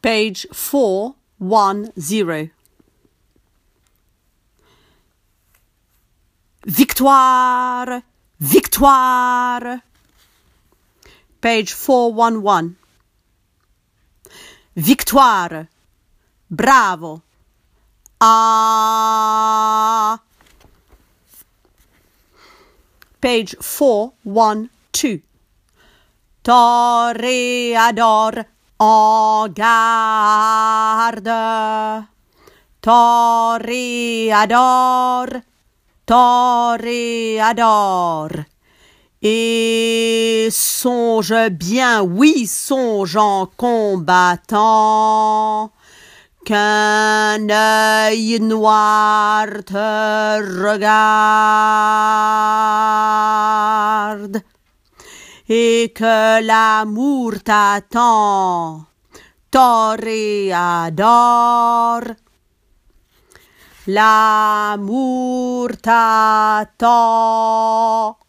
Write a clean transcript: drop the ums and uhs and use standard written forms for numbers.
Page 410. Victoire, victoire. Page 411. Victoire, bravo. Ah. Page 412. Toreador, en garde. Toreador, toreador. Et songe bien, oui, songe en combattant, qu'un œil noir te regarde et que l'amour t'attend, toreador. L'amour t'attend.